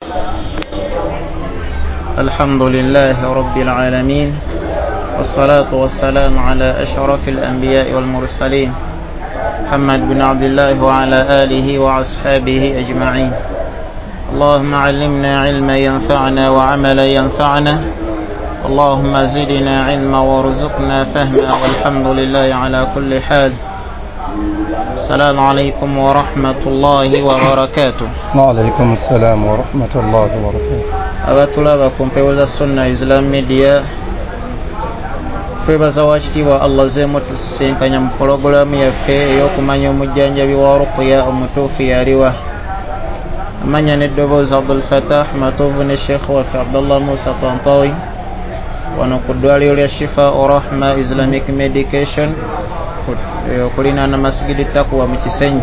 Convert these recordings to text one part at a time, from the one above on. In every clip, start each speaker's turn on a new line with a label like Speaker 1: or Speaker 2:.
Speaker 1: الحمد لله رب العالمين والصلاة والسلام على أشرف الأنبياء والمرسلين محمد بن عبد الله وعلى آله وأصحابه أجمعين. اللهم علمنا علما ينفعنا وعملا ينفعنا، اللهم زدنا علما وارزقنا فهما، والحمد لله على كل حال. السلام عليكم ورحمة الله وبركاته.
Speaker 2: وعليكم السلام ورحمة الله وبركاته.
Speaker 1: abatulabakum pewoza Sunna Islam Media twebaza wakitiibwa Allah zeemu tusinkanya mu pologulaamu yaffe ey'okumanya omujjanjabi wa ruqya omutuufu yaliwa. Amanya n'eddoboozi Abdul Fattah Matuvu ne Sheikh waffe Abdullah Musa Tantawi wano ku ddwaliro lya Shifa Rahma Islamic Medication okulinaana Masigidi Taqwa mu Kisenyi.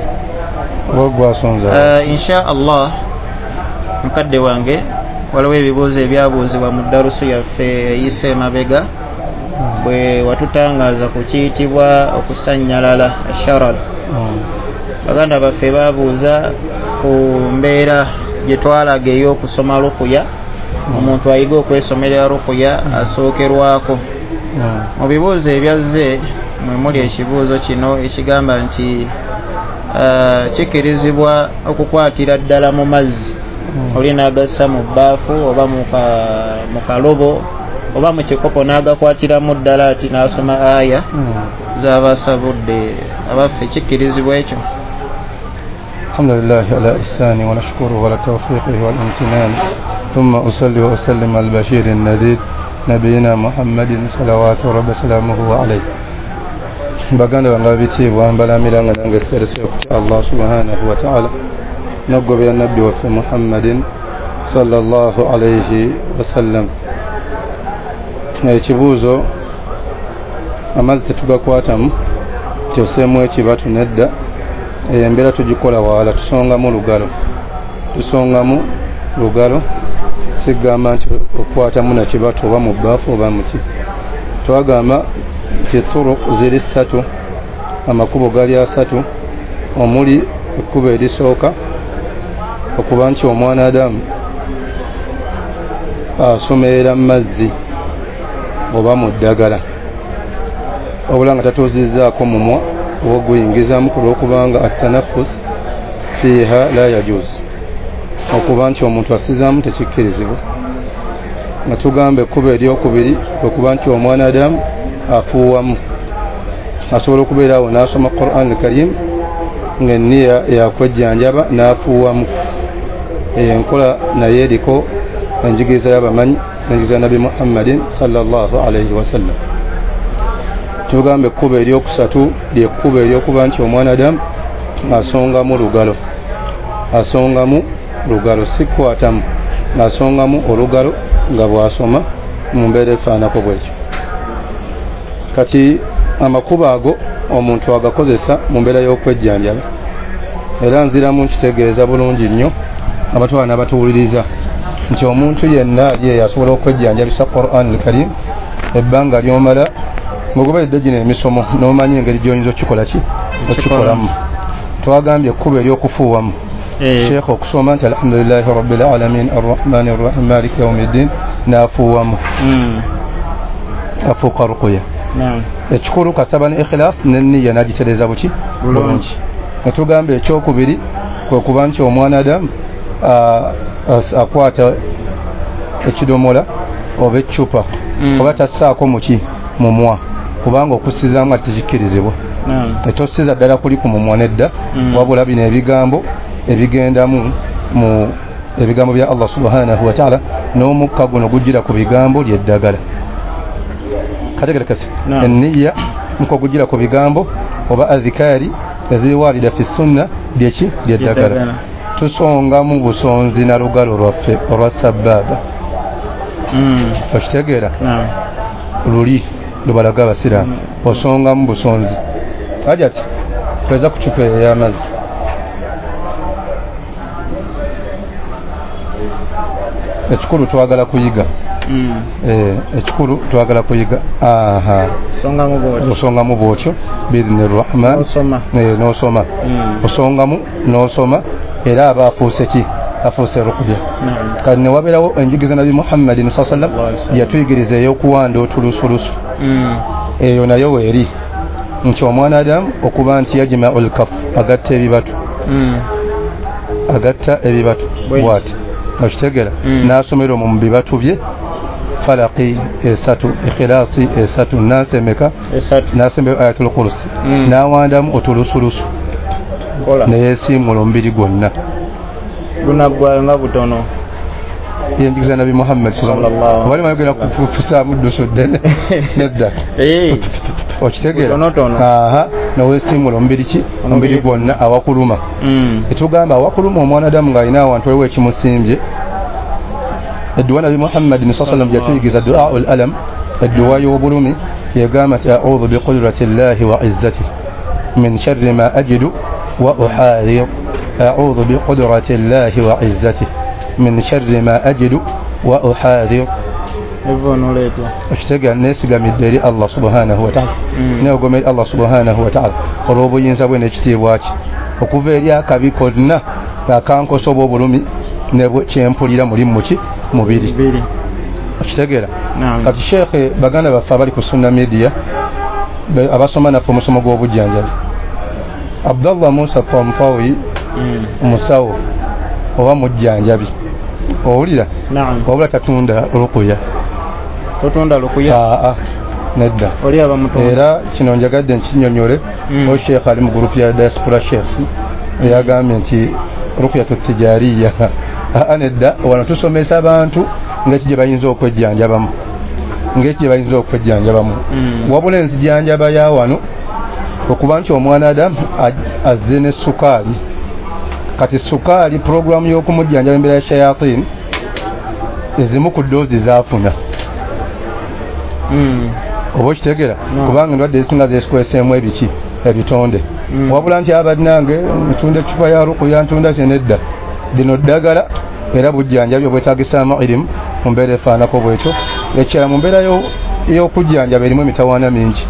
Speaker 1: Insha Allah mukadde wange waliwo ebibuuzo ebyabuuzibwa mu darusu yaffe eyise emabega bwe watutangaaza ku kiyitibwa okusannyalala asharal. Baganda baffe babuuza ku mbeera gye twalaga ey'okusoma rukuya, omuntu ayiga okwesomera rukuya asookerwako. Mu bibuuzo ebyazze mwe muli ekibuuzo kino ekigamba nti kikirizibwa okukwatira ddala mu mazzi oli n'agassa mu bbaafu oba mu kalobo oba mu kikopo n'agakwatiramu ddala ati n'asoma aya z'abasabudde abaffe kikirizibwa ekyo?
Speaker 2: alhamdulillahi ala ihsani wa nashkuruhu ala tawfiqihi wal imtinani thumma usalli wa usallim al bashir an nadid nabiyina Muhammadin salawatu rabbi salamuhu alayhi. Baganda bange abitiibwa mbalamira nga nange serese okutya Allah subhanahu wa ta'ala nogobera nabbi waffe Muhammadin sallallahu alayhi wasallam. Ekibuuzo amazzi tetugakwatamu kyoseemu ekibatu nedda, embeera tugikola wala tusongamu lugalo sigamba nti okwatamu nakibatu oba mu bbaafu oba muki. Twagamba nti turuq ziri ssatu, amakubo gali asatu, omuli ekkubo erisooka okuba nti omwana Adamu asomerera mu mazzi oba mu ddagala obula nga tatuuzizzaako mumwa oba oguyingizamu kulwokubanga attanafus fiiha la yajuz, okuba nti omuntu asizaamu tekikkirizibwa. Nga tugamba ekkubo eryokubiri okuba nti omwana Adamu afuuwamu, asobola okubeera awo n'asoma Qur'an al-Karim ng'enniya yakwejjanjaba n'afuuwamu. Enkola naye eriko enjigiriza y'abamanyi, enjigiriza Nabi Muhammadin sallallahu alayhi wasallam. Tugamba ekkubo eryokusatu lyekkubo eryokuba nti omwana Adamu asongamu lugalo sikwatamu, asongamu olugalo nga bw'asoma mu mbeera efaanako bwekyo. Kati amakubo ago omuntu agakozesa mu mbeera y'okwejjanjaba, era nziramu nkitegeeza bulungi nnyo abatwala n'abatuwuliriza nti omuntu yenna ye yasobola okwejjanjabisa Qur'an al-Karim ebbanga ly'omala ng'ogoberedde gino emisomo n'omanyi engeri gy'oyinza okikolamu. Twagambye ekkubo ery'okufuuwamu Sheikh okusoma nti alhamdulillahi rabbil alamin arrahmani arrahim maliki yawmiddin n'afuuwamu afuuka rukuya. Ekikulu kasaba ne ikhlas n'enniya n'agitereza buki bulungi. Netugamba ekyokubiri kwe kuba nti omwana Adamu akwata ekidomola oba eccupa oba tassaako muki mumwa, kubanga okussizaamu ati tekikkirizibwa. Etosiza ddala kuli ku mumwa nedda, wabula bino ebigambo ebigendamu mu ebigambo bya Allah subhanahu wa ta'ala, n'omukka guno gujjira ku bigambo ly'eddagala. Kategerekese enniya nko gujjira ku bigambo oba adhikari eziri walida fi sunna ly'eddagala. Tusongamu busonzi na lugalo lwaffe olwa sabbaaba. Okitegeera luli lubalaga abasiraamu osongamu busonzi ajati tweza ku cupa ey'amazzi. Ekikulu twagala kuyiga ekikulu twagala kuyiga osongamu bwotyo biidhni rahman n'osoma osongamu n'osoma era aba afuuse ki afuuse ruqya kati ne wabeerawo enjigiriza nabi muhammadin sallam yatuyigiriza ey'okuwanda otulusulusu eyo nayo weeri nti omwana adamu okuba nti yajma'u lkaf agatta ebibatu agatta ebibatu bwati okitegera n'asomera mu bibatu bye falaqi esatu ikhilasi esatu nasemeka nasembera ayatul kursi n'awandamu otulusulusu neyeesiimula omubiri gwonna
Speaker 1: gunagwayo nga butono
Speaker 2: yenjigiza nabi muhammad sallallahu wali mayogera kufusamu ddoso ddene nedda okitegeera aha neweesiimula omubiri gwonna awakuluma etugamba awakuluma omwana adamu ng'alina awantu waliwo ekimusimbye edduwa nabi muhammadin sallam yatuyigiza du'aul alam edduwa y'obulumi yegamba nti a'udhu biqudrati llahi wa izzatihi min sharri ma ajidu wa uharir a'udhu biqudrati llahi wa izzatihi min sharri ma ajidu wa uharir okitegeera neesigamidde eri allah subhanahu wataala neogoma eri allah subhanahu wataala olw'obuyinza bwe n'ekitiibwa kye okuva eri akabi konna akankosa oba obulumi ne kyempulira mulimu ki mubiri okitegeera kati sheekhe baganda baffe abali ku sunna media abasoma naffe omusomo gw'obujjanjabi abdallah musa tomfawi musawo oba mujjanjabi owulira wabula tatunda lukuya nedda era kino njagadde nkinyonyole o sheekh ali mu gurupu ya diaspora sheikhs eyagambye nti rukuyatu tijariya nedda wano tusomesa abantu ng'eki gye bayinza okwejjanjabamu wabula enzijanjaba ya wano okuba nti omwana adamu azze ne sukaali kati sukaali puroguramu y'okumujjanjaba embeera ya shayatin ezimu ku ddoozi zaafuna oba okitegeera kubanga endwadde ezisinga zeesikweseemu ebiki ebitonde wabula nti abadinange ntunda ecupa ya rukuya ntunda kyenedda lino ddagala era bujjanjabi obwetagisaamu irimu mu mbeera efaanako bwekyo ekirala mu mbeera y'okujjanjaba erimu emitawaana mingi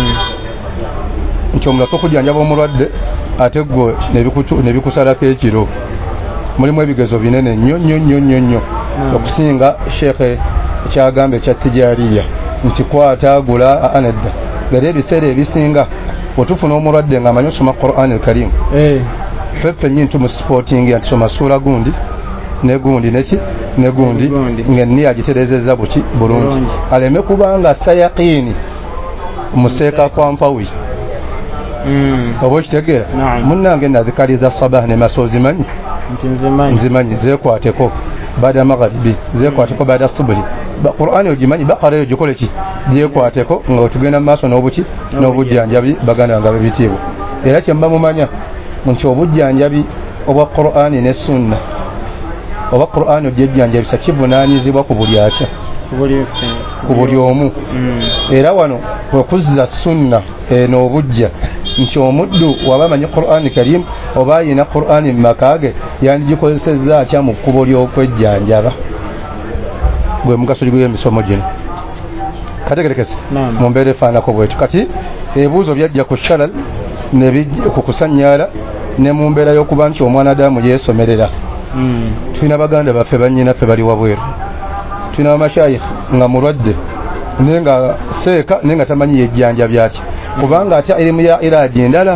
Speaker 2: nti omulala okujjanjaba omulwadde ate gwe nebikusalako ekiro mulimu ebigezo binene nnyo okusinga sheekhe ekyagambe ekya tijariya nti kwata agula anedda era ebiseera ebisinga otufuna omulwadde ng'amanyi osoma Qur'an al-Karim feffe nyini tumusipotinga nti soma sura gundi negundi ng'enniya agitereezezza buki bulungi aleme kubanga sayaqiini museeka kwa mpawi oba okitegeera munnange nazikaliza sabah ne maso zimanyi nzimanyi zeekwateko baada magharibi zeekwateko baada subuhi Qur'ani ogimanyi bakara yo gikole ki gyekwateko nga otugenda mu maaso n'obuki n'obujjanjabi baganda nga bebitiibwa era kyemba mumanya nti obujjanjabi obwa Qur'ani ne sunna oba Qur'ani ogyejjanjabisa kivunaanyizibwa ku buli atya ku buli omu era wano wekuzza sunna n'obujja nti omuddu waba amanyi Qur'ani Karim oba ayina Qur'ani mu makaage yandigikozesezza atya mu kkubo ly'okwejjanjaba gwe mugaso gw'emisomo gino kategerekese mu mbeera efaanako bwetyo kati ebibuuzo byajja ku shalal ne bijja ku kusanyaala ne mu mbeera y'okuba nti omwana adamu yeesomerera tulina baganda baffe bannyinaffe bali wabweru tulina bamashayikh nga mulwadde naye nga seeka naye nga tamanyi yejjanja byaki kubanga atya erimu ya iraaji endala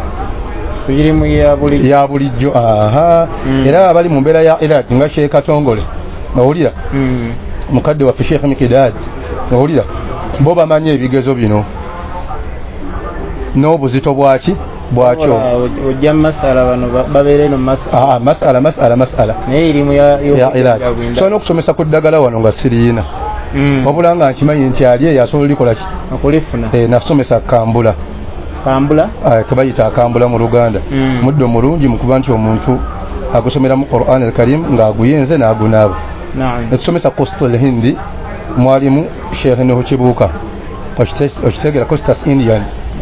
Speaker 2: ya bulijjo era abali mu mbeera ya iraaji nga sheeka tongole owulira mukadde waffe sheekh mikidadi owulira bo bamanyi ebigezo bino n'obuzito bwakyo
Speaker 1: ojja masala bano babeere no
Speaker 2: masala
Speaker 1: naye erimu ya
Speaker 2: iraaji so n'okusomesa ku ddagala wano nga siriina wabula nga nkimanyi nti ali eyo asobola olikola ki
Speaker 1: okulifuna
Speaker 2: nasomesa kambula kebayita akambula mu Luganda muddo mulungi mukuba nti omuntu agusomera mu Qur'an al-Karim ng'aguyenze n'agunaaba netusomesa Qustul Hindi mwalimu Sheikh Nuhu Kibuuka okitegeera Costas Indian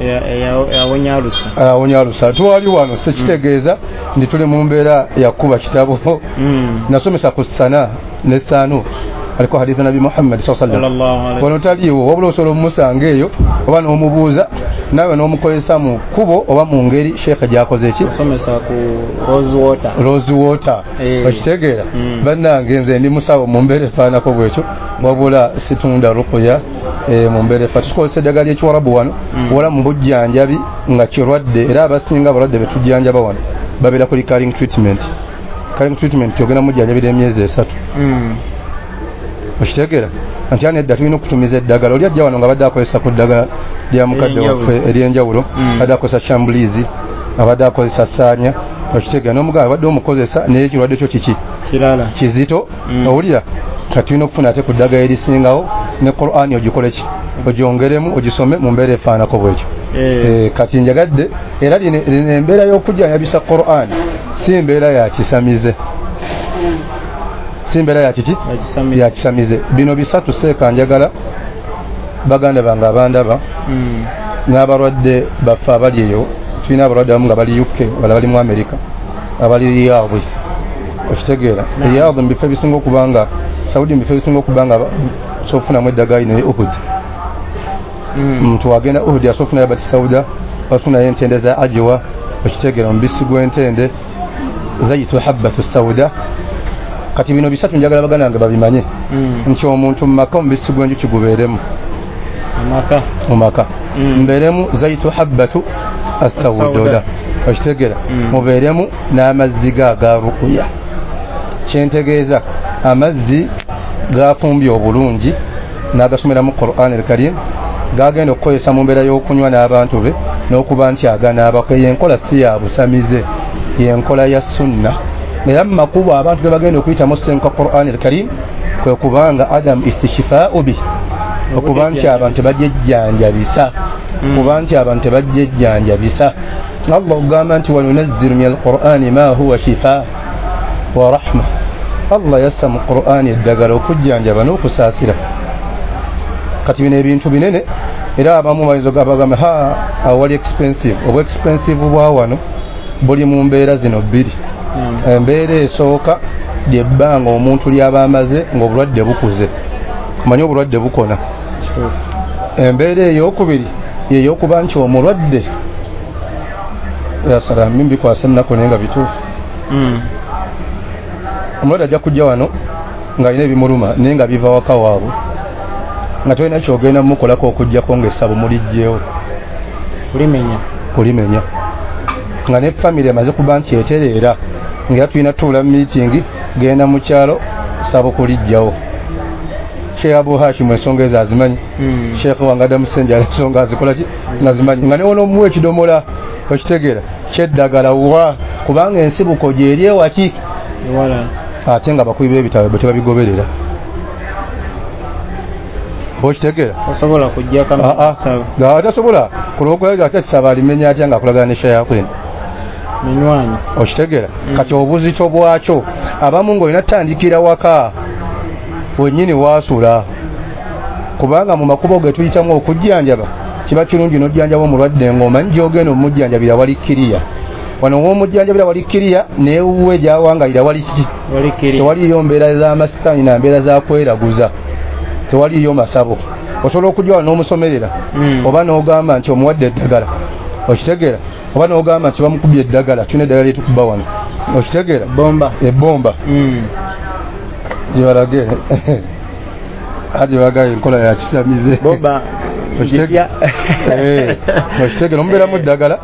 Speaker 2: awonyalusa twali wano sekitegeeza nti tuli mu mbeera yakuba kitabo nasomesa ku sana ne saanu aliko haditha nabi Muhammad sallallahu alaihi wasallam wono taliwo wabula osobola omumusanga eyo oba n'omubuuza nawe n'omukozesa mu kubo oba mu ngeri sheekhe gyakoze eki
Speaker 1: osomesa ku
Speaker 2: rose water okitegeera bannange nze ndi musawo mu mbeera efaanako bwekyo wabula situndwa ruqya mu mbeera efa tukozesa eddagala ly'ekiwarabu wano wala mu bujjanjabi nga kirwadde era abasinga abalwadde betujjanjaba wano babeera ku recurring treatment ogenda mujjanjabira emyezi 3 okitegeera nti anedda tulina okutumiza eddagala oli ajja wano nga badde akozesa ku ddagala lya mukadde waffe ery'enjawulo badde akozesa shambulizi abadde akozesa saanya okitegeera n'omugala badde omukozesa naye ekirwadde kyo kiki kizito owulira kati tulina okufuna ate ku ddagala erisingawo ne Qur'ani ogikole ki ogyongeremu ogisome mu mbeera efaanako bwekyo kati njagadde era lino embeera y'okujjanjabisa Qur'an si mbeera ya kisamize ya kisamize bino bisatu seeka njagala baganda bange abandaba n'abalwadde baffe abali eyo tulina abalwadde abamu nga bali UK wala bali mu America abali Riyadh okitegeera Riyadh mu bifo ebisinga okubanga Saudi mu bifo ebisinga okubanga sofunamu eddagala lino Uhud mtu agenda Uhud asofuna yabati Sauda basuna yentende za ajwa okitegeera mbisi gwentende zayitu habbatu sauda kati bino bisatu njagala baganda nga babimanye nti omuntu mumaka mbisi gwenju kigubeeremu mumaka mberemu zayitu habbatu as-sauda okitegeera mubeeremu n'amazzi ga ruqya kyentegeeza amazzi gafumbye obulungi n'agasomera mu Qur'an al-Karim gagenda okukozesa mu mbeera y'okunywa n'abantu be n'okuba nti aganaabako yenkola si ya busamize yenkola ya sunna era mu makubo abantu be bagenda okuyitamu senka Qur'an al-Karim kwe kubanga adam istishfa'u bi okuba nti abantu bajjejjanjabisa Allah ugamba nti wanunazzilu min al-Qur'ani ma huwa shifaa wa rahma Allah yassa mu Qur'ani eddagala okujjanjaba n'okusaasira kati bino ebintu binene era abamu bayinza bagamba awali expensive bwa wano buli mu mbeera zino bbiri embeera esooka lyebbanga omuntu lyaba amaze ng'obulwadde bukuze kumanya obulwadde bukona embeera ey'okubiri yeyokuba nti omulwadde yasalami mbikwasa ennaku naye nga bituufu omulwadde ajja kujja wano ng'alina ebimuluma naye nga biva waka waabwe nga tolina kyogenda mukolako okujjako ng'essabo mulijjeewo kulimenya nga ne family emaze kuba nti etereera ng'era tulina tuula meeting genda mu kyalo sabo kulijjawo Sheikh Abu Hashim ensonga ezo azimanyi Sheikh Wangada Musenja ensonga azikola ki nazimanyi nga ne ono muwe ekidomola okitegeera kyeddagala wa kubanga ensibuko gyeri ewaki ate nga bakubi b'ebitabo bwe tebabigoberera okitegeera
Speaker 1: tasobola kujja
Speaker 2: nga atasobola kulwokwega ate kisaba alimenya atya nga akolagana ne Sheikh Yakwena
Speaker 1: minywanyi
Speaker 2: okitegeera kati obuzito bwakyo abamu ng'olina tandikira waka wennyini waasula kubanga mu makubo ge tuyitamu okujjanjaba kiba kirungi n'ojjanjaba omulwadde ng'omanyi gy'ogenda omujjanjabira wali kiriya wano w'omujjanjabira wali kiriya neewuwe gy'awangalira wali kiki tewaliyo mbeera z'amasitaani na mbeera za kweraguza tewaliyo masabo osobola okujja wano n'omusomerera oba n'ogamba nti omuwadde eddagala okitegeera oba n'ogamba nti bamukubye eddagala tulina eddagala lyetukuba wano okitegeera ebbomba gyebalage ati bagaye enkola ya kisamize okitegeera omubeeramu eddagala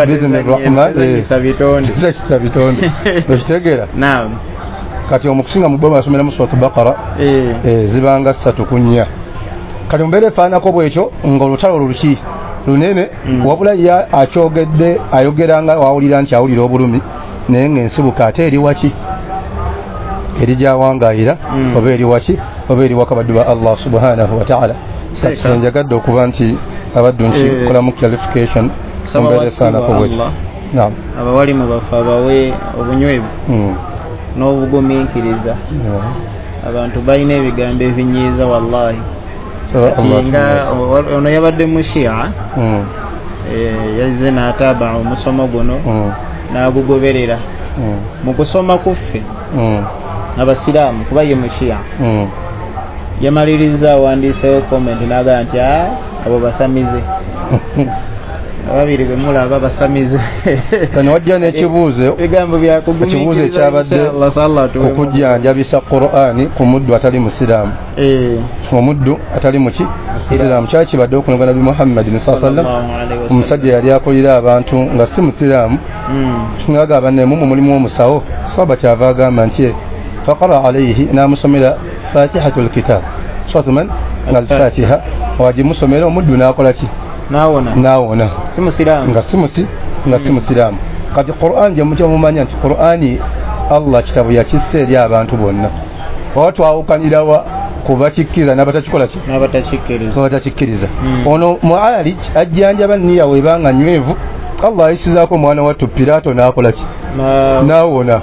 Speaker 2: bitonde okitegeera kati omukusinga mu bbomba asomera mu Surat Baqara zibanga 3-4 kati mubeera efaanako bwekyo ng'olutalo luki lunene wabula ya akyogedde ayogeranga wawulira nti awulira obulumi naye ng'ensibuka ate eri waki eri gyawangayira oba eri waki oba eri wakabaddu ba Allah subhanahu wa ta'ala njagadde okuba nti abaddu nkikolamu clarification mumbeera efaanako bwekyo
Speaker 1: abawali mu bafe abawe obunywevu n'obugumiikiriza abantu balina ebigambo ebinyiiza wallahi nga ono yabadde mushia yazze n'ataaba omusomo guno n'agugoberera mu kusoma kuffe abasiraamu kuba ye mushia yamaliriza awandiisewo comment n'agamba nti abo basamize ababiri bwe mulaba basamize
Speaker 2: kano wajja n'ekibuuzo
Speaker 1: ebigambo
Speaker 2: ekibuuzo ekyabadde okujjanjabisa Qur'ani ku muddu atali musiraamu omuddu atali muki musiraamu kyali kibadde okunoga Nabi Muhammadin sallallahu alaihi wasallam omusajja yali akolera abantu nga si musiraamu ng'agamba nemmwe mulimu omusawo sahaba kyava agamba nti faqara alayhi n'amusomera fatihatul kitab swatman al-fatiha wagimusomera omuddu n'akola ki naawona nga si musiraamu kati Qur'an gye mukyo mumanya nti Qur'ani Allah kitabu yakisse eri abantu bonna oba twawukanirawa kubakikkiriza n'abatakikkiriza ono mu'alij ajjanjaba nniya webanga nywevu Allah ayisizaako omwana wattu Piraato n'akola ki naawona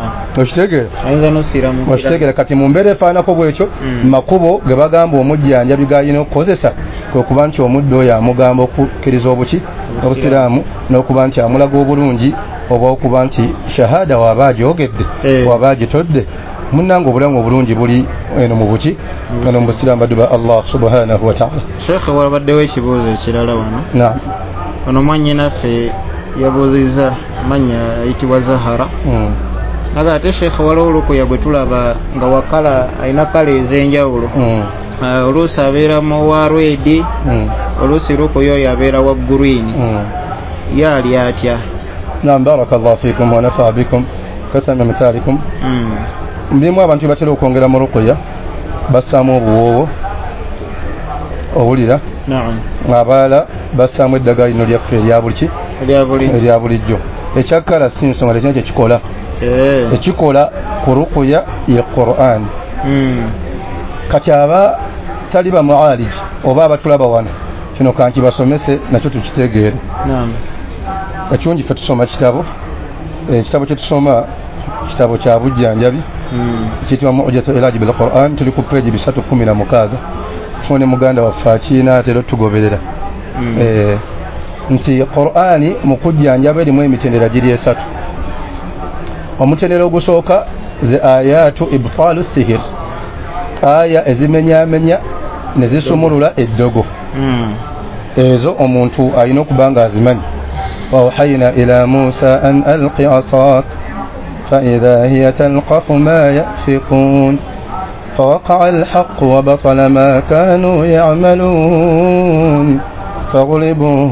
Speaker 2: okitegeera kati mu mbeera efaanako bwekyo makubo ge bagamba omujjanjabi g'alina okukozesa kwe kuba nti omuddu oyo amugamba okukkiriza obusiraamu n'okuba nti amulaga obulungi oba okuba nti shahada waaba agyogedde waaba agitodde munnanga obulamu obulungi buli eno mu buki ono mu busiraamu baddu ba Allah subhanahu wa ta'ala.
Speaker 1: Sheikh walabaddewo ekibuuzo ekirala wano ono mwannyinaffe yabuuzizza manya ayitibwa Zahara naga ate Sheikh waliwo olukuya gwe tulaba nga wakala alina kala ez'enjawulo oluusi abeera mu wa red oluusi lukuya oyo abeera wa green yaali atya.
Speaker 2: Naam, barakallahu fiikum wa nafa'a bikum katama mitalikum. Mbimu abantu batera okwongera mu lukuya bassaamu obuwoowo owulira abaala bassaamu eddagala lino lyaffe erya bulijjo ekyakkala si nsonga tekina kyekikola ekikola ku lukuya ye Qur'an kati aba tali ba mu'alij oba abatulaba wano kino kanki basomese nakyo tukitegeere ekirungi ffe tusoma ekitabo kyetusoma kitabo kya bujjanjabi kiyitibwa Mu'jatu Ilaji bil Qur'an tuli ku peegi 316 tufune muganda waffe akiina atera otugoberera nti Qur'ani mu kujjanjaba erimu emitendera giri esatu. Omutendera ogusooka ze ayatu ibtalu sihir, aya ezimenyamenya ne zisumulula eddogo ezo omuntu alina okuba nga azimanyi. وأوحينا إلى موسى أن ألق عصاك فإذا هي تلقف ما يأفكون فوقع الحق وبطل ما كانوا يعملون فغلبوا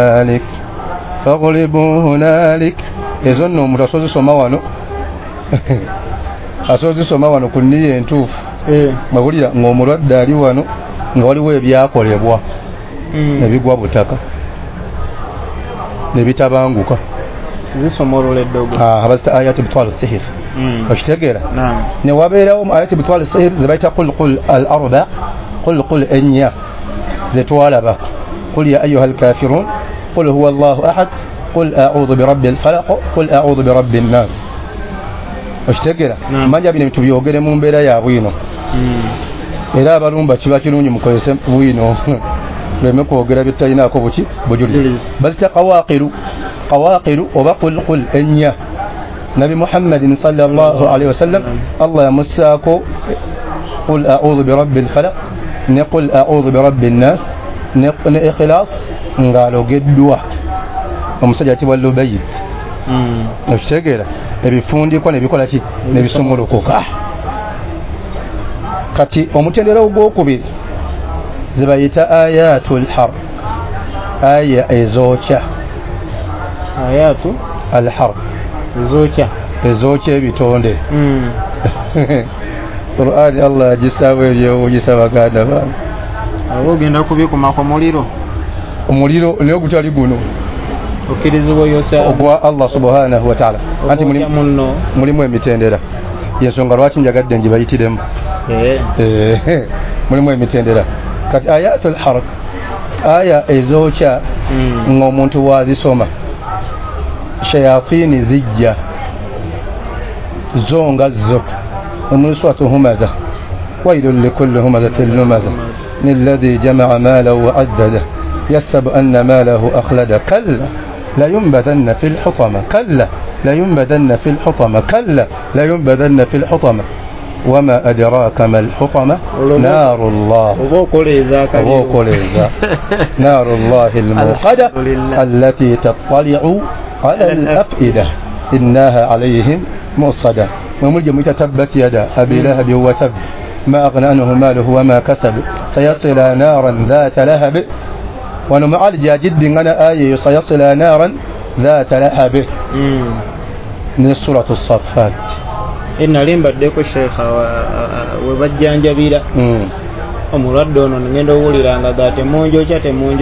Speaker 2: هنالك يظن مرسول سماوانو asozi soma wano ku nniyo entuufu mawulira ng'omulwadde ali wano nga waliwo ebyakolebwa ebigwa butaka nebitabanguka
Speaker 1: zisomolola eddogo
Speaker 2: abazita ayati bitwala sihir okitegeera ne wabeerawo mu ayati bitwala sihir ze bayita qul al-arba qul enya ze twalaba qul ya ayuha al-kafirun qul huwa allahu ahad qul a'udhu bi rabbil falaq qul a'udhu bi rabbin nas okitegeera manja bino tubyogere mu mbeera ya bwino era abalumba kiba kirungi mukozese bwino leme kwogera bitalinaako buki bujulizi bazita qawaqiru oba qul enya nabi muhammadin sallallahu alaihi wasallam allah yamussaako qul a'udhu bi rabbil falaq ne qul a'udhu bi rabbin nas ne ikhlas ngalogeddwa omusajja atibwa Lubayid okitegeera ebifundikwa nebikola ki nebisumulukuka. Kati omutendera ogwokubiri zibayita ayatul harb, aya ezokya,
Speaker 1: ayatu
Speaker 2: al-harb ezokya ebitonde Qur'an Allah agisawe ebyobunyisa baganda bana
Speaker 1: abo genda kubikuma ku
Speaker 2: omuliro niyo gutali guno
Speaker 1: okkirizibwa yosa
Speaker 2: ogwa Allah subhanahu wa ta'ala anti mulimu emitendera yensonga lwaki njagadde njibayitiremu mulimu emitendera. Kati ayatul harb aya ezokya ng'omuntu wazisoma shayatini zijja zonga zo omuliswatu humaza wailun likulli humazatin lumaza alladhi jama'a malahu wa addada yahsabu anna malahu akhlada kalla la yunbadanna fil hutama kalla la yunbadanna fil hutama kalla la yunbadanna fil hutama وما أدراك ما الحطمة نار الله نار الله الموقدة التي تطلع على الأفئدة إنها عليهم مؤصدة وملجم تتبت يدا أبي لهب وتب ما أغنى عنه ماله وما كسب سيصلى نارا ذات لهب ونمعالج جد أنا آية سيصلى نارا ذات لهب من سورة الصفات
Speaker 1: إن لمبا ديكو الشيخ وبجان جبيلا omulwadde ono ngenda owuliranga ga temunjokya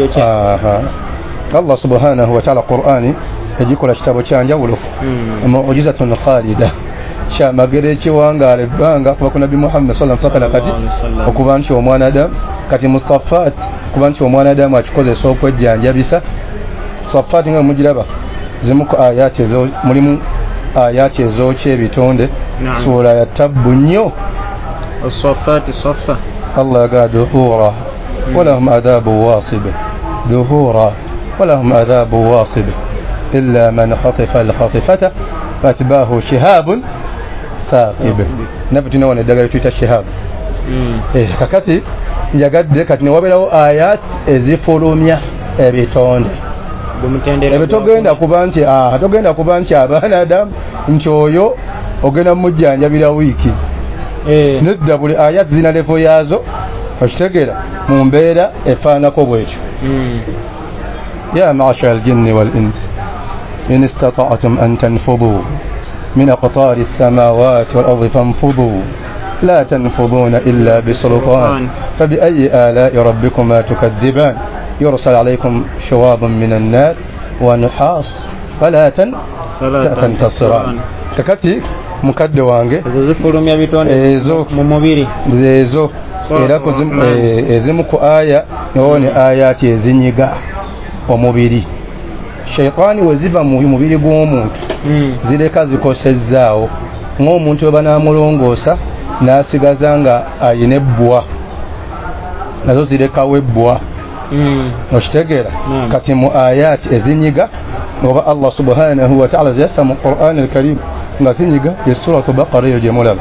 Speaker 2: Allah subhanahu wa ta'ala Qur'ani egikola kitabo kyanjawulo mu'jizatun khalida kyamagere ekiwangaala ebbanga kuba ku Nabi Muhammad sallallahu alaihi wasallam kati okuba nti omwana Adamu kati mu Saffat kuba nti omwana Adamu akikozesa okwejjanjabisa Saffat nga mugiraba zimu ku ayati ezo mulimu ayati ezokya ebitonde sura ya tabbu nnyo
Speaker 1: Saffat saffa
Speaker 2: Allah قال دحورا ولهم عذاب واصب دحورا ولهم عذاب واصب إلا من خطف الخطفة فاتباه شهاب ثاقب نبتنا وندقى تويت الشهاب kakati yagadde kati ne waberawo ayat ezifulumya ebitonde ebitogenda kuba nti abaana Adamu nti oyo ogenda mujjanjabira wiiki nedda buli ayat zina levo yazo okitegeera mu mbeera efaanako bwekyo ya ma'ashara al-jinni wal-insi in istata'tum an tanfudu min aqtari as-samawati wal-ardi fanfudu la tanfuduna illa bisultan fabi'ayyi ala'i rabbikuma tukaddiban yursal alaykum shawabun min an-nar wa nuhas fala tantasiran kakati mukadde wange
Speaker 1: zifulumya bitonde
Speaker 2: ezo
Speaker 1: mu mubiri
Speaker 2: ezo era ezimu ku aya newone ayati ezinyiga omubiri shaytaani weziva mu mubiri gw'omuntu zireka zikosezaawo ng'omuntu we banaamulongoosa n'asigaza nga ayina ebbwa nazo zirekawo ebbwa okitegeera kati mu ayati ezinyiga oba Allah subhanahu wa ta'ala ziyassa mu Qur'an al-Karim nga zinyiga suratu Baqara eyo gye mulaba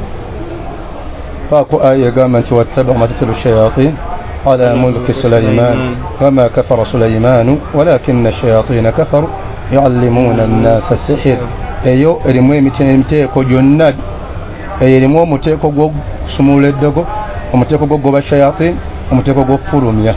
Speaker 2: faako aya egamba nti wattaba ma tatlu shayatin ala mulki Sulaiman wama kafara Sulaimanu walakinna ash-shayatina kafaru yuallimuna an-nasa as-sihr eyo erimu emiteeko gyonna erimu omuteeko gw'okusumulula eddogo omuteeko gw'ogoba shayatin omuteeko gw'okufulumya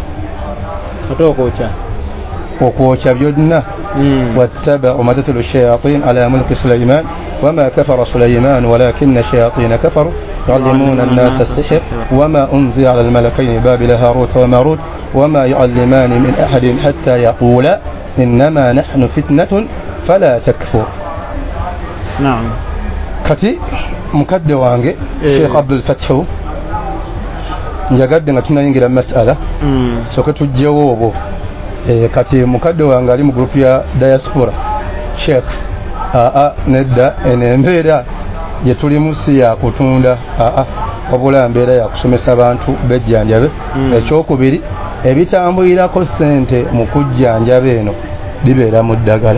Speaker 2: okwokya byonna واتبعوا ما تتلو الشياطين على ملك سليمان وما كفر سليمان ولكن الشياطين كفروا يعلمون الناس السحر وما أنزل على الملكين بابل هاروت وماروت وما يعلمان من أحد حتى يقولا إنما نحن فتنة فلا تكفر.
Speaker 1: نعم
Speaker 2: كتي مكد وانجي الشيخ عبد الفتح njagadde nga tunayingira masala soke tujjewo kati mukadde wange ali mu group ya diaspora sheikhs nedda enembeera gye tulimu si ya kutunda wabula mbeera ya kusomesa abantu bejjanjabe ekyokubiri ebitambulirako ssente mu kujjanjaba eno bibeera mu ddagala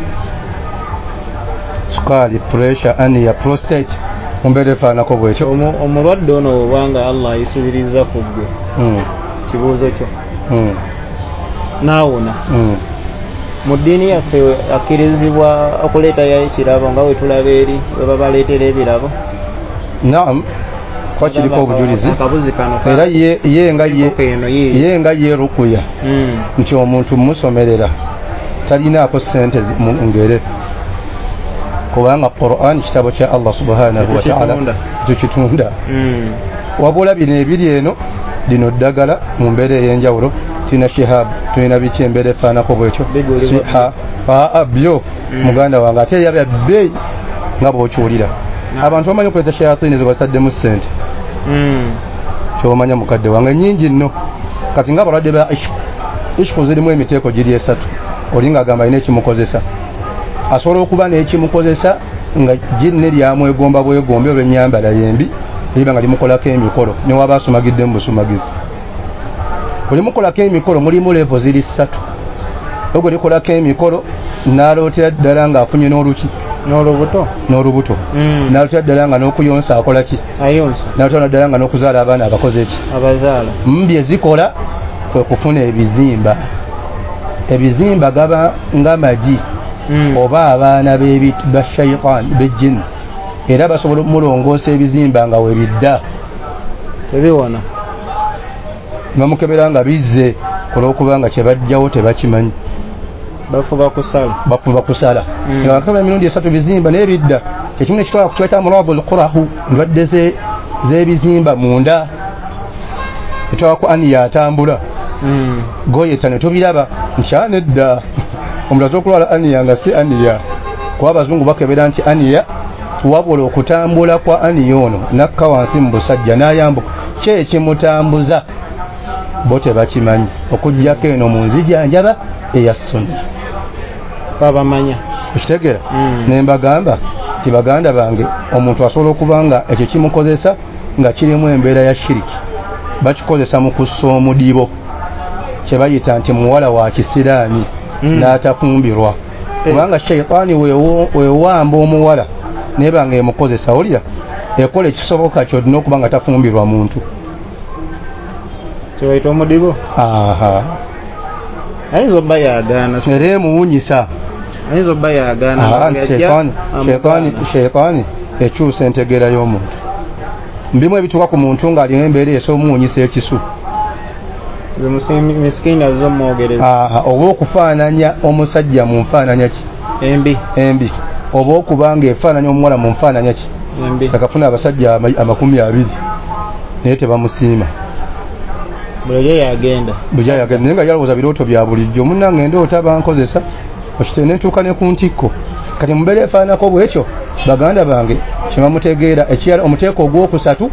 Speaker 2: sukaali pressure ania prostate mumbeera efaanako bwekyo
Speaker 1: omulwadde ono obanga Allah ayisibiriza ku ggwe kibuuzo kyo naawona mu ddiini yaffe akkirizibwa okuleetayo ekirabo nga wetulaba eri we babaleetera ebirabo
Speaker 2: naam kwa kiriko obujulizi era ye nga ye rukuya nti omuntu mumusomerera talinaako ssente mu ngere kubanga Qur'an kitabo kya Allah subhanahu wa ta'ala tukitunda wabula bino ebiri eno lino ddagala mu mbeera ey'enjawulo tulina shihab tulina biki embeera efaanako bwekyo siha byo muganda wange ate yabya bbeeyi nga bw'okiwulira abantu bamanyi okuleeta shayatini zebasaddemu ssente kyomanya mukadde wange nnyingi nno kati nga abalwadde ba ishku zirimu emiteeko giri esatu olinga agamba alina ekimukozesa asobola okuba n'ekimukozesa nga ginne lyamwegomba bwegombe olw'ennyambala yembi eriba nga limukolako emikolo newaba asumagidde mu busumagizi olimukolako emikolo mulimu levo ziri ssatu ogwo likolako emikolo n'alootera ddala ng'afunye n'oluki n'olubuto n'alutera ddala nga n'okuyonsa akola ki
Speaker 1: ayonsa
Speaker 2: n'alutera ddala nga n'okuzaala abaana abakoze eki
Speaker 1: abazaala
Speaker 2: bye zikola kwe kufuna ebizimba gaba ng'amagi oba abaana ba shayitaani b'ejjinni era basobola okumulongoosa ebizimba nga webidda
Speaker 1: tebiwona
Speaker 2: bamukebera nga bizze olw'okubanga kye bajjawo tebakimanyi bafuba kusala akaba emirundi 3 bizimba naye bidda kyekimu nekitwala kukibaita murabul qurahu ndwadde z'ebizimba munda etwala ku aniya atambula goyeta ne tubiraba nkyanedda omulazo okulwala aniya nga si aniya kuba abazungu bakebera nti aniya wabula okutambula kwa aniya ono nakka wansi mu busajja n'ayambuka kyekimutambuza bo tebakimanyi okuggyako eno mu nzijanjaba eya sunna
Speaker 1: babamanya
Speaker 2: okitegeera ne mbagamba ti baganda bange omuntu asobola okuba nga ekyo kimukozesa nga kirimu embeera ya shiriki bakikozesa mu kussa omudibo kye bayita nti muwala wa kisiraani n'atafumbirwa kubanga shayitaani wewamba omuwala neba nga emukozesa olya ekola ekisoboka kyonna okuba nga tafumbirwa muntu
Speaker 1: kibaita omudibo ayinza obba yagaana
Speaker 2: era emuwunyisa
Speaker 1: ayinza obba yagaana
Speaker 2: shayitaani ekyusa entegeera y'omuntu mbimu ebituuka ku muntu ng'alina embeera esoomuwunyisa ekisu
Speaker 1: misikini azzo mwogereza
Speaker 2: oba okufaananya omusajja mu nfaananya ki embi oba okubanga efaananya omuwala mu nfaananya ki akafuna abasajja 20 naye tebamusiima
Speaker 1: buli yagenda
Speaker 2: naye nga yalowooza birooto bya bulijjo munnange endoota bankozesa okitene ntuuka ne ku ntikko kati mubeera efaananako bwekyo baganda bange kyebamutegeera ekirala omuteeko ogwokusatu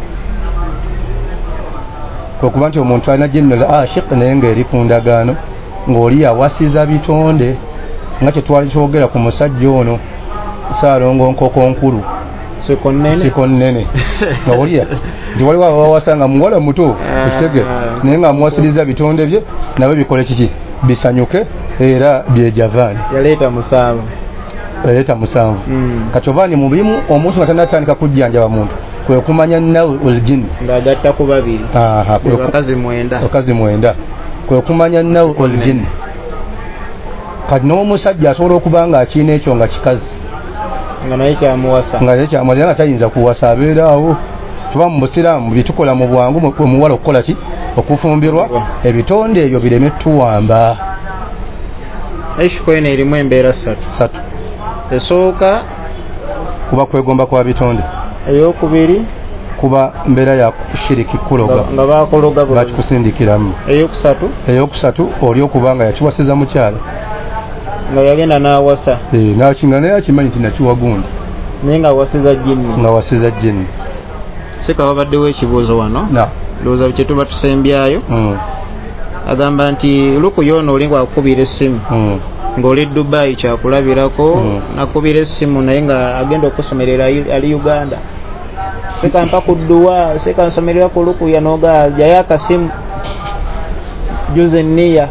Speaker 2: kwekuba nti omuntu alina general ashiq naye ng'eri ku ndagaano ng'oli yawasiza bitonde nga kyetwali kyogera ku musajja ono Saalongo Nkoko Nkulu siko nnene nga olya nti waliwo abawasa nga muwala muto ekitege naye nga amuwasiriza bitonde bye nabyo bikole kiki bisanyuke era byejavaani yaleeta musanvu kati obaani mu bimu omuntu nga tanatandika kujjanjaba muntu kwe kumanya nawe oljini
Speaker 1: ng'agatta ku babiri
Speaker 2: bakazi mwenda kwe kumanya nawe oljini kati n'omusajja asobola okuba nga akiina ekyo nga kikazi
Speaker 1: nga naye kyamuwasa
Speaker 2: nga tayinza kuwasa abeeraawo tuba mu busiraamu byetukola mu bwangu omuwala okukola ki okufumbirwa ebitonde ebyo bireme tuwamba
Speaker 1: ekikoyina erimu embeera 3 esooka
Speaker 2: kuba kwegomba kwa bitonde
Speaker 1: eyokubiri
Speaker 2: kuba mbeera ya shiriki kuloga
Speaker 1: nga bakologa
Speaker 2: bakikusindikiramu eyokusatu oli okuba nga yakiwasiza mukyala
Speaker 1: nga yagenda n'awasa
Speaker 2: nakinga naye akimanyi nti nakiwa gundi
Speaker 1: naye nga
Speaker 2: wasiza jjinni
Speaker 1: seka wabaddewo ekibuuzo wano lowooza kye tuba tusembyayo agamba nti luku yoono oli ng'akubira essimu ng'oli Dubai kyakulabirako nakubira essimu naye nga agenda okusomerera ali Uganda seka mpa ku dduwa seka nsomerera ku luku yanooga jayo akasimu juze nniya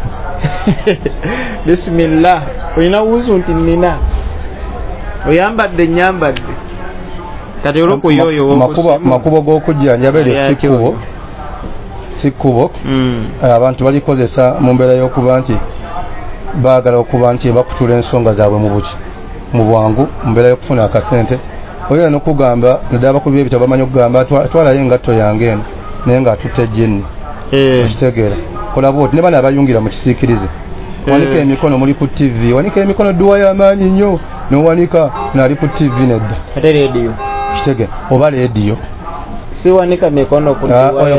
Speaker 1: bismillah olina wuzu nti nina oyambadde nyambadde kati oluku yoyo
Speaker 2: makubo g'okujjanjaba eryo sikkubo abantu balikozesa mu mbeera y'okuba nti baagala okuba nti bakutula ensonga zaabwe mu bwangu mu mbeera y'okufuna akasente oyina n'okugamba naddala bakubi b'ebitabo bamanyi okugamba twalayo engatto yange eno naye ng'atutte jjinni okitegeera kola bwoti ne bana abayungira mu kisiikirize wanika emikono muli ku TV wanika emikono dduwa y'amaanyi nnyo n'owanika n'ali ku TV nedda
Speaker 1: ate rediyo
Speaker 2: kitege oba rediyo
Speaker 1: siwanika mikono ku
Speaker 2: oyo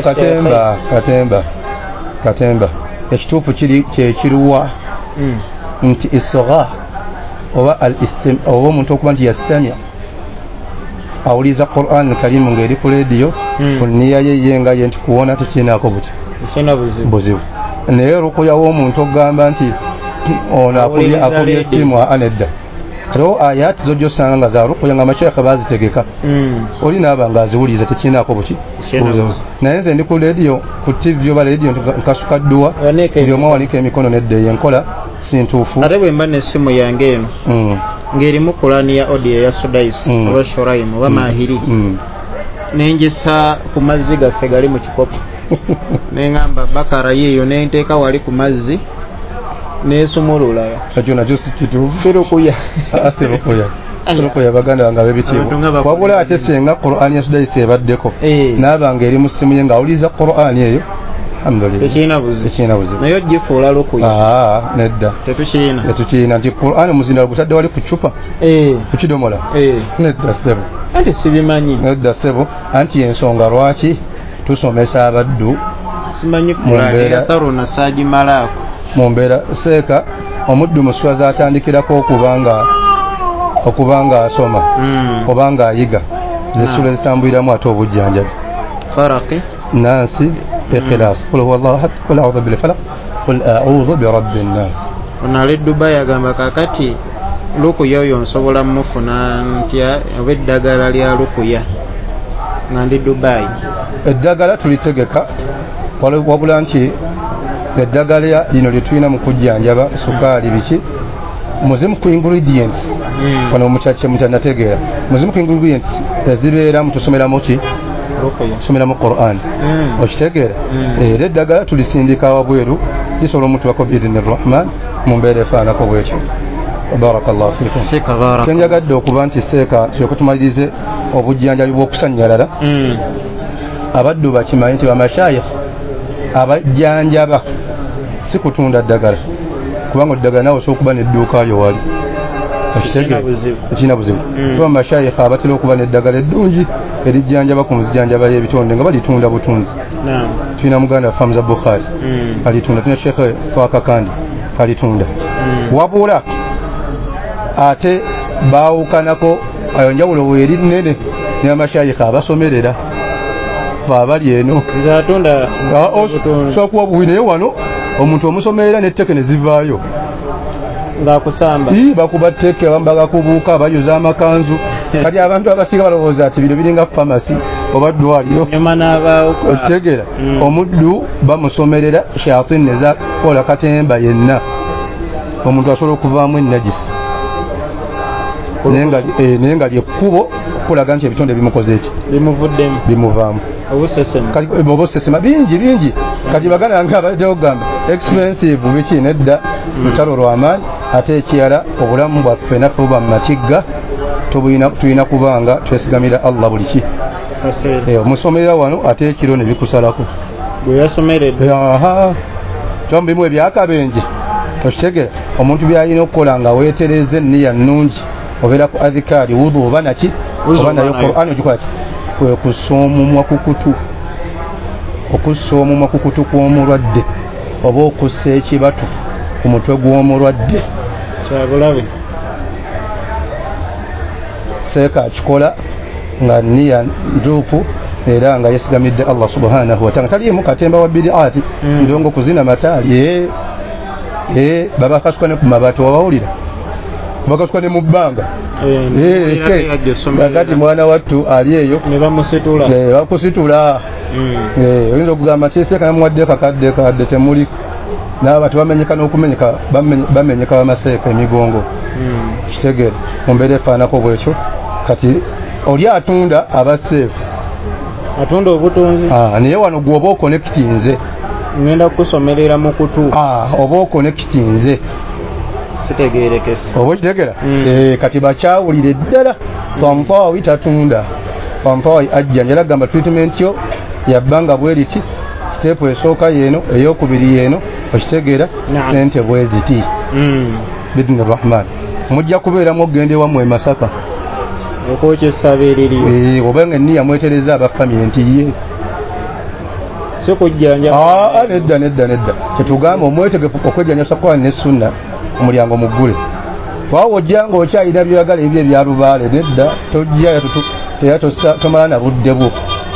Speaker 2: katemba ekituufu kyekiruwa nti isra oba oba omuntu okuba nti yastamia awuliza Qur'an kalimu ng'eri ku rediyo ku nniya ye nga ye nti kuwona tekirinaako buzibu naye olukuya w'omuntu okugamba nti ono akubye essimu anedda kaliwo ayati zo gyosanga nga za lukuya nga mashaikha bazitegeka oli naaba nga aziwuliriza tekirinaako naye nze ndi ku rediyo ku TV oba rediyo nkasuka dduwa buli omu awanika emikono nedda yenkola si ntuufu
Speaker 1: ate bwe mba n'essimu yange eno ng'erimu Qur'ani ya audio ya Sudais oba Shuraim oba Mahiri nenjisa ku mazzi gaffe gali mu kikopo neŋŋamba Bakara yeeyo nenteeka wali ku mazzi neesumulula
Speaker 2: ekyo nakyo si kituufu
Speaker 1: sirukuya
Speaker 2: sirukuya baganda bange ab'ebitiibwa wabula ate singa Qur'ani ya Sudais ebaddeko naabanga eri mu ssimu ye ng'awuliriza Qur'ani eyo
Speaker 1: tekirina buzibu naye ogifuula lukuya
Speaker 2: nedda tetukiina nti Qur'ani omuzindalo gutadde wali ku ccupa ku kidomola nedda ssebo
Speaker 1: anti sibimanyi
Speaker 2: nedda ssebo anti ensonga lwaki tusomesa abaddu
Speaker 1: simanyi Qur'ani saagimalaako
Speaker 2: mu mbeera seeka omuddu muswaza atandikirako okubanga asoma obanga ayiga zessula zitambuliramu ate obujjanjabi
Speaker 1: faraqi
Speaker 2: nansi ikhlas qul huwallahu ahad qul a'udhu bil falaq qul a'udhu bi rabbin nas
Speaker 1: onale Dubai agamba kakati lukuya oyo nsobola mufuna ntya oba eddagala lya lukuya nga ndi Dubai
Speaker 2: eddagala tulitegeka wabula nti eddagala lino lye tulina mu kujjanjaba sukaali biki muzimu ku ingredients wano mukyakye mutanategeera muzimu ku ingredients ezibeera mutusomeramu ki tusomeramu Qur'an okitegeera era eddagala tulisindika wabweru lisobola omutubako biidhini rrahman mu mbeera efaanako bwekyo barakallahu fiikum kenjagadde okuba nti seeka tulyoke tumalirize obujjanjabi bw'okusannyalala abaddu bakimanyi nti bamashayikh abajjanjaba si kutunda ddagala kubanga eddagala nawe osobola okuba n'edduuka lyo wali ekirina buzibu kuba mashayikha abatera okuba n'eddagala eddungi erijjanjaba ku muzijanjaba y'ebitonde nga balitunda butunzi tulina muganda Famza Bukhari alitunda, tulina Sheikh Twaka Kandi alitunda wabula ate baawukanako njawulo weeri nnene n'amashayikha abasomerera abali eno sokuwa obuwi naye wano omuntu omusomerera n'etteke ne zivaayo
Speaker 1: ng'akusamba
Speaker 2: bakuba tteke abamu bagakubuuka bayuza amakanzu kati abantu abasinga balowooza ati bino biringa famasi oba ddwaliro okitegeera omuddu bamusomerera shayatin nezakola katemba yenna omuntu asobola okuvaamu ennajisi naye nga lyekkubo okulaga nti ebitonde bimukoze eki bimuvaamu obusesema bingi kati baganda nga abadde ogamba expensive biki nedda lutalo lw'amaanyi ate ekirala obulamu bwaffe naffe buba mu matigga tulina kubanga twesigamira Allah buli ki omusomerera wano ate ekiro ne bikusalako
Speaker 1: bwe yasomeredde
Speaker 2: tombimu ebyakabenje okitegeera omuntu byalina okukola nga weetereza enniya nnungi obeera ku adhikaari wudu oba naki oba nayo Qur'an ogikola ki kwe kussa omumwa ku kutu kw'omulwadde oba okussa ekibatu ku mutwe gw'omulwadde
Speaker 1: kyabulabe
Speaker 2: seeka akikola nga niya ntuufu era nga yesigamidde Allah subhanahu wa ta'ala taliimu katemba wa bid'ati ndongo kuzina mataali baba kasuka ne ku mabaati wabawulira bakasuka ne mu bbanga kakati mwana wattu ali eyo
Speaker 1: ne bamusitula
Speaker 2: bakusitula oyinza okugamba kiseeka namuwadde kakadde temuli n'abantu bamenyeka n'okumenyeka bamenyeka bamaseeka emigongo kitegeere mu mbeera efaanako bwekyo kati oli atunda aba seefu
Speaker 1: atunda obutunzi
Speaker 2: naye wano gwe oba okonekitinze
Speaker 1: ngenda kusomerera mu kutu
Speaker 2: oba okonekitinze
Speaker 1: kitegeerekese
Speaker 2: oba okitegeera kati bakyawulire ddala Tampawi tatunda Tampawi ajjanja agamba treatment yo yabbanga bweriti siteepu esooka yeeno eyokubiri yeeno okitegeera sente bweziti bidni rahman mujja kubeeramu okgende wamu e Masaka
Speaker 1: okwokyessabeereriyo
Speaker 2: obanga enniya mwetereza abafamire nti ye
Speaker 1: sikujjanja
Speaker 2: nedda kyetugamba omwetegefu okwejjanjasa Qur'an ne Sunna omulyango muggule waawo ojjanga okyayina byagala ebyo ebyalubaale nedda tojjayo tomala na budde bwo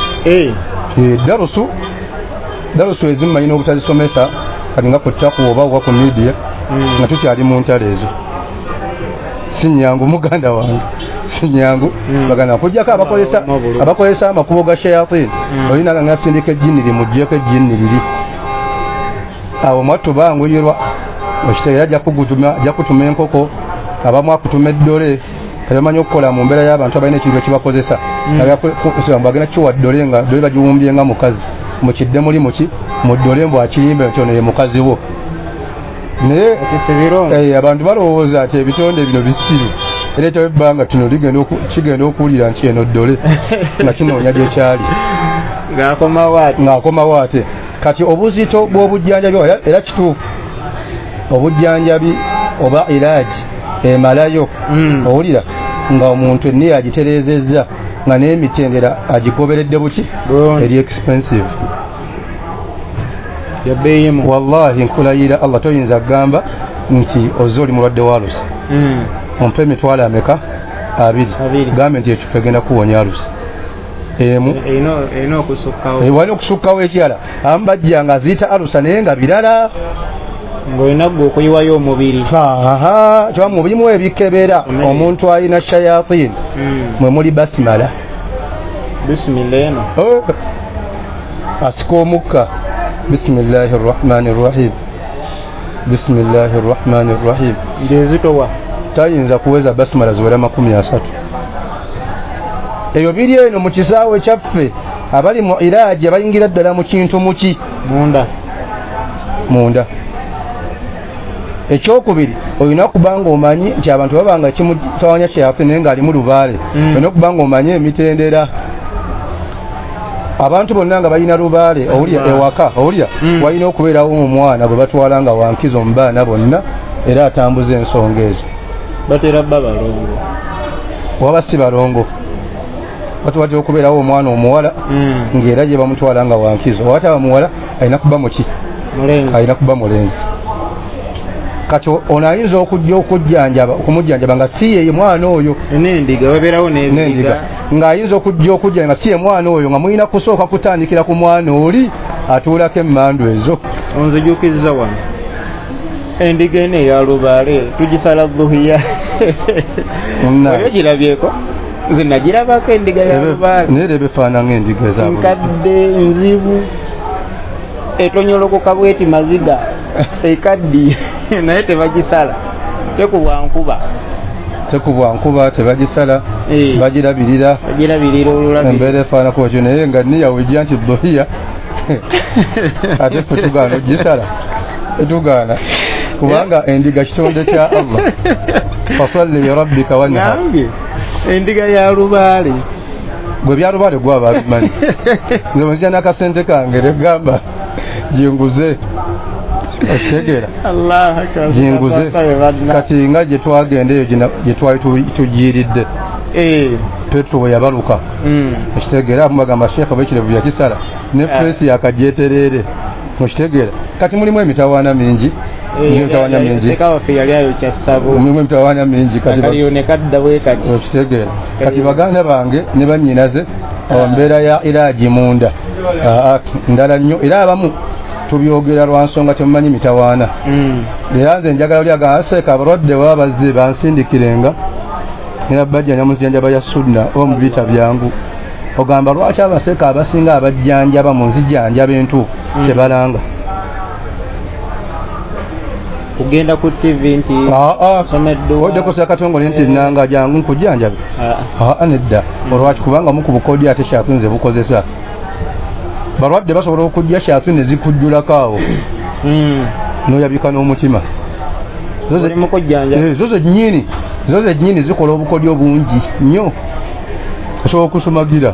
Speaker 2: darusu ezimu manyina obutazisomesa kati nga ku ttaku oba ku media nga tukyali mu ntalo ezo si nyangu muganda wange si nyangu bagana kujjako abakozesa amakubo ga shayatin olina nga sindika ejjini limuggyeko ejjini liri awo mwattu banguyirwa okitegeera ajja kutuma enkoko abamu akutuma eddole kabamanyi okukola mu mbeera y'abantu abalina ekintu ekibakozesa bagenda kiwa ddole nga ddole bagiwumbye nga mukazi mukidde muli muki mu ddole mbw akirimbe nti ono ye mukazi wo naye abantu balowooza nti ebitonde bino bisiru era ekyo ebbanga kino kigenda okuwulira nti eno ddole nga kinoonya gyekyali ng'akomawo ate kati obuzito bw'obujjanjabi era kituufu obujjanjabi oba iraaji emalayo owulira nga omuntu enniya agitereezezza nga n'emitendera agigoberedde buki eri expensive wallahi nkulayira Allah toyinza kugamba nti ozze oli mulwadde wa alusi ompe emitwalo ameka 2 gambe nti ekyupa egenda kuwonya alusi emu walina okusukkawo ekirala abamu bajja nga ziyita alusa naye nga birala
Speaker 1: ng'olina gwe okuyiwayo omubiri
Speaker 2: kiba mubiri mu ebikebera omuntu alina shayatin mwe muli basimala
Speaker 1: bisimila eno
Speaker 2: asika omukka bisimillahi rrahmani rrahim bisimillahi rrahmani rrahim
Speaker 1: ngezitowa
Speaker 2: tayinza kuweza basimala ziwera 30 ebyo biri eno mu kisaawe kyaffe abali mu iraaji abayingira ddala mu kintu muki munda ekyokubiri olina okubanga omanyi nti abantu babanga kimutawanya kyafe naye ngaali mu lubaale olina okubanga omanyi emitendera abantu bonna nga balina lubaale owulya ewaka owulya walina okubeerawo omwana gwe batwala nga wankiza mu baana bonna era atambuza ensonga ezo
Speaker 1: batera bba balongo
Speaker 2: waba si balongo batwatira okubeerawo omwana omuwala ng'era gye bamutwala nga wankizo wawataba muwala alina kuba muki alina kuba mulenzi kati ono ayinza okujja okumujjanjaba nga si ye mwana oyo
Speaker 1: n'endiga wabeerawo n'endiga
Speaker 2: ng'ayinza okujja okujjanja nga si ye mwana oyo nga mulina kusooka kutandikira ku mwana oli atuulako emmandu ezo
Speaker 1: onzijukiza wano endiga eno eya lubaale tugisala dhuhiya oyo girabyeko nze nagirabako endiga ya lubaale
Speaker 2: naye ebifaananga endiga
Speaker 1: nkadde nzibu etonyolokoka bweti maziga ekaddi naye tebagisala tekubwa nkuba tebagisala bagirabirira embeera efaanako ekyo naye nga niyawejja nti dhuhiya ate ffe tugaana ogisala tetugaana kubanga endiga kitonde kya Allah fasalli lirabbika wanhar endiga ya lubaale
Speaker 2: gwe bya lubaale gwaba abimanyi nze bwenzija n'akasente kange negamba jinguze ekitegeera jinguze kati nga gye twagenda eyo gye twali tugiiridde petro we yabaluka ekitegeera mubagamba sheekha bwekirevu yakisala ne presi yakagyetereere mukitegeera kati mulimu emitawaana mingi mulimu emitawaana mingi okitegeera kati baganda bange ne bannyinaze mbeera ya iraaji munda ndala nnyo era abamu tubyogera lwa nsonga temumanyi mitawaana era nze njagala oli agaseeka abalwadde babazze bansindikirenga era bajjanja mu nzijanjaba ya sunna omu biyita byangu ogamba lwaki abaseeka abasinga abajjanjaba mu nzijanjaba entuufu tebalanga
Speaker 1: kugenda ku TV nti someddo
Speaker 2: oddeko sakatongole nti nanga jangu nkujjanjabe nedda olwaki kubanga mu ku bukodi ate kyatunze bukozesa balwadde basobola okujja kyatu ne zikujjulako awo n'oyabika n'omutima zo zennyini zikola obukodyo bungi nnyo osobola okusumagira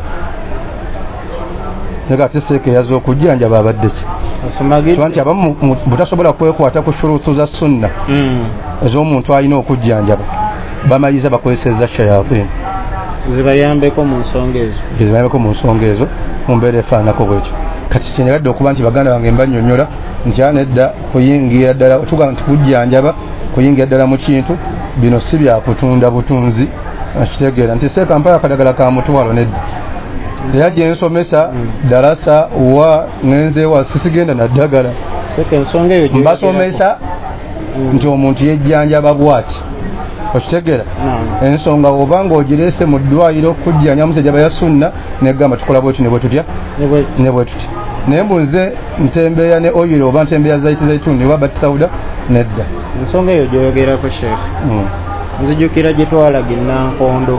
Speaker 2: naye ate seeka eyaza okujjanjaba abadde ki kuba nti abamu butasobola kwekwata ku shuruutu za sunna ez'omuntu alina okujjanjaba bamaliza bakozeseza shayatin
Speaker 1: zibayambeko mu nsonga ezo mu mbeera efaanako bwekyo kati kyenyagadde okuba nti baganda bange mbanyonnyola nti anedda kuyingira ddala tugamba nti kujjanjaba kuyingira ddala mu kintu bino si byakutunda butunzi akitegeera nti seeka mpaya akadagala ka mutwalo nedda era gye nsomesa darasa wa ngenzeewa sisigenda naddagala mbasomesa nti omuntu yejjanjaba bw'ati okitegeera ensonga obanga ogireese mu ddwaliro kujjanja musajjaba ya sunna negamba tukola bwetu ne bwe tutya naye mbunze ntembeeya ne oyiri oba ntembeeya zaituni oba batisauda nedda ensonga eyo gyoyogerako sheekh nzijukira gye twalaga Nankondo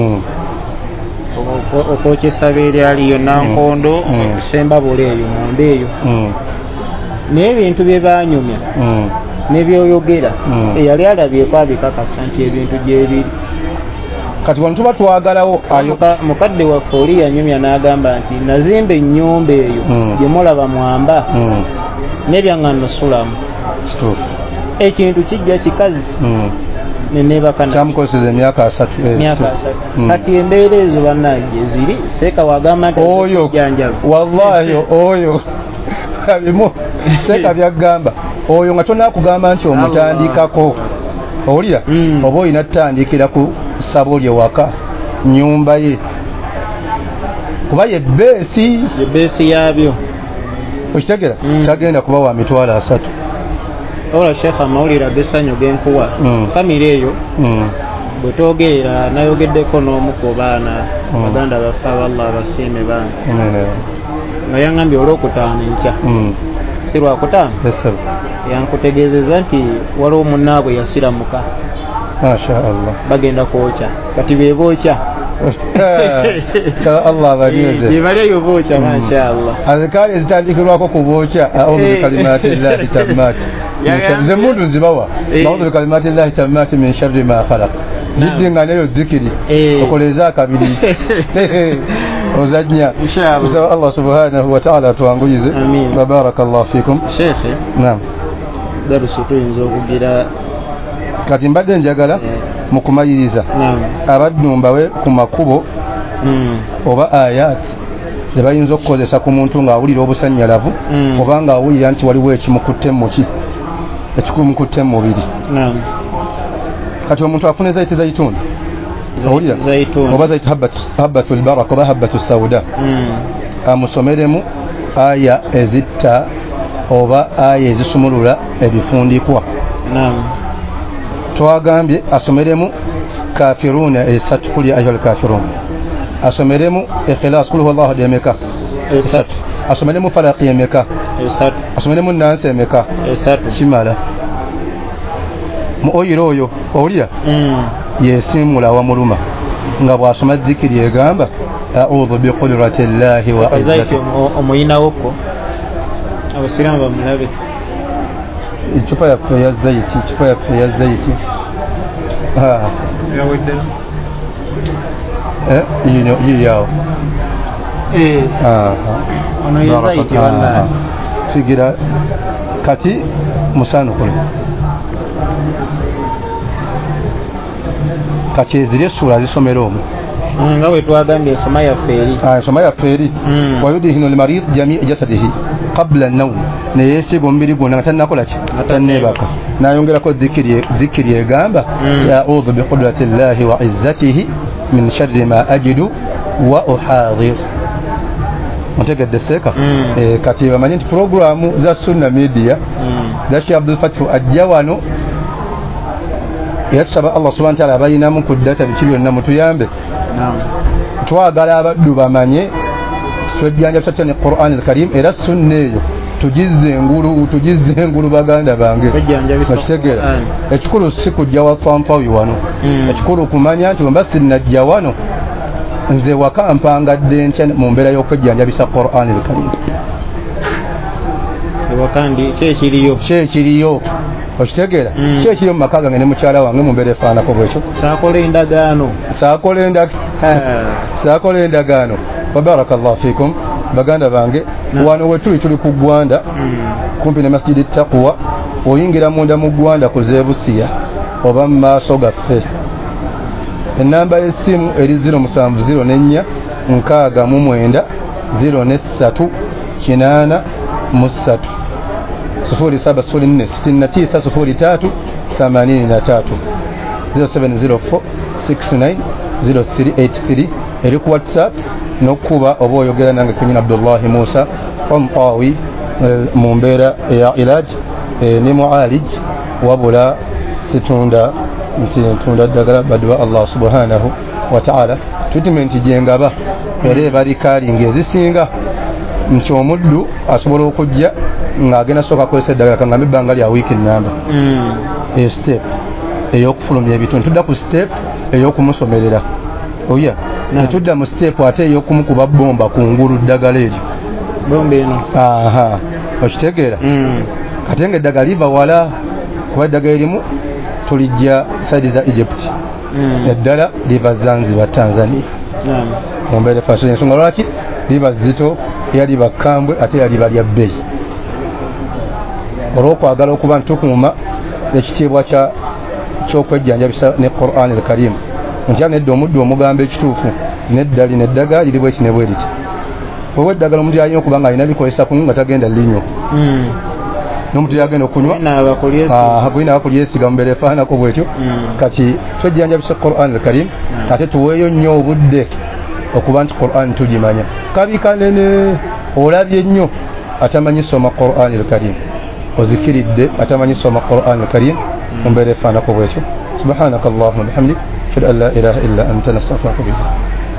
Speaker 1: okwokesa beeri aliyo Nankondo Sembabule eyo Mwambe eyo naye ebintu bye baanyumya nebyoyogera eyali alabyeko abikakasa nti ebintu gyebiri
Speaker 2: kati wano tuba twagalawo
Speaker 1: mukadde waffe oli yanyumya n'agamba nti nazimba ennyumba eyo gye mulaba Mwamba n'ebyaŋŋano sulamu ekintu kijja kikazi
Speaker 2: kyamukozesa emyaka 3
Speaker 1: kati embeera ezo bannaye ziri seeka wagamba nti
Speaker 2: oyo wallahi oyo bimu seeka byagamba oyo nga tonakugamba nti omutandikako owulira oba olina tutandikira ku ssabo lye waka nyumba ye kuba ye beesi
Speaker 1: yabyo
Speaker 2: okitegera tagenda kuba wa mitwalo 3
Speaker 1: ola Sheikh amawulire agesanyo genkuwa kamira eyo bwe twogerera nayogeddeko n'omu ku baana baganda baffe aballah abasiime bange nga yangambye olwokutaano enkya si lwakutaano yankutegeezeza nti waliwo munnaabwe yasiramuka
Speaker 2: mashaallah
Speaker 1: bagenda kwokya kati beebookya
Speaker 2: Allah baliyoze
Speaker 1: bibaleyo bookya mashaallah
Speaker 2: azikali ezitandikirwako ku bookya a'udhu bi kalimatillahi tammati nze mundu nzibawa a'udhu bi kalimatillahi tammati min sharri ma khalaq jidinga nayo dhikiri okoleza akabiri ozajnya inshallah Allah subhanahu wa ta'ala tuanguyize wa barakallahu fikum
Speaker 1: sheikh
Speaker 2: naam
Speaker 1: darusu tuyinza okugira
Speaker 2: kati mbadde njagala mu kumayiriza abaddu mbawe ku makubo oba ayat ze bayinza okukozesa ku muntu ng'awulira obusannyalavu oba ng'awulira nti waliwo ekimukutte muki ekikumukutte mu mubiri kati omuntu afune zaiti zaituni owulira oba zaiti habbatul baraka oba habbatu sauda amusomeremu aya ezitta oba aya ezisumulula ebifundikwa twagambye asomeremu kafiruna esatu kuli ayuha alkafirun asomeremu ikhlas kul huwallahu ahad emeka esatu asomeremu falaq emeka esatu asomeremu nansi emeka esatu kimala mu oyiro oyo owulira yesimula wamuluma nga bwasoma dhikiri egamba a'udhu biqudrati llahi wa izzati
Speaker 1: omuyinawoko abasiramu bamulabe
Speaker 2: ichupa yaffe ya zaiti yino yawo
Speaker 1: ono ya zaiti wala
Speaker 2: sigira kati musano kule kati ezire sura zisomera omu
Speaker 1: nga bwe twagambye
Speaker 2: ensoma yaffe eri wayudhinu almarid jamii jasadihi qabla an-nawm neyesiga omubiri gwonna nga tannakola ki tanneebaka nayongerako dhikiri egamba a'udhu biqudrati llahi wa izzatihi min sharri ma ajidu wa uhadir ontegedde seeka kati bamanyi nti programu za sunna media dashi Abdul Fatih ajja wano era tusaba Allah subhanahu wa ta'ala abayinamu ku data biki byonna mutuyambe twagala abaddu bamanye twejjanja tutane Qur'an al-Karim era sunna eyo tugize engulu baganda bange bakitegera ekikulu si kujja wa twampawi wano ekikulu kumanya nti bamba sinajja wano nze waka mpangadde ntya mu mbeera y'okwejjanjabisa Qur'an al-Karim
Speaker 1: wakandi
Speaker 2: kyekiriyo okitegeera kyekiriyo mu maka gange ne mukyala wange mu mbeera efaanako bwekyo saakola endagaano wa barakallahu fikum baganda bange wano wetuli ku Gwanda kumpi ne masjidi taqwa oyingira munda mu Gwanda ku Zebusiya oba mu maaso gaffe enamba y'essimu eri 070 4 9 0 3 0704690383 eri ku WhatsApp nokuba oba oyogera nange kunyina Abdullah Musa Omtawi mu mbeera ya ilaj ne mualij wabula situndha ntunda ddagala badwa Allah subhanahu wa ta'ala treatment jengaba era ebalikalinga ezisinga nti omuddu asobola okujja ng'agenda soka akozesa eddagala kangambe ebbanga lya wiiki nnamba step ey'okufulumya ebitundu tudda ku step ey'okumusomerera oya netudda mu step ate ey'okumukuba bomba ku ngulu ddagala eryo
Speaker 1: bomba eno
Speaker 2: okitegeera kate nga eddagala liva wala kuba eddagala erimu tulijja saidi za Egypt eddala liva Zanzibar Tanzania mumbeere fashion ensonga lwaki liba zito yali bakambwe ate yali balya bbeeyi olw'okwagala okuba ntukuuma ekitiibwa ky'okwejjanjabisa ne Qur'an al-Karim nti nedda omuddu omugamba ekituufu neddali neddaga liri bweki ne bweriti wewe eddagala omuntu yalina okuba nga alina bikozesa kunywa nga tagenda linnyo n'omuntu yagenda okunywa gwina abakulyesiga mumbeera efaanako bwetyo kati twejjanjabisa Qur'an al-Karim ate tuweeyo nnyo obudde okuba nti Qur'an tugimanya kabi kanene olabye nnyo atamanyi soma Qur'an al-Karim ozikiridde atamanyi soma Qur'an al-Karim mumbeera efaanako bwetyo subhanaka Allahumma bihamdik ashhadu an la ilaha illa anta nastaghfiruka wa atubu ilayk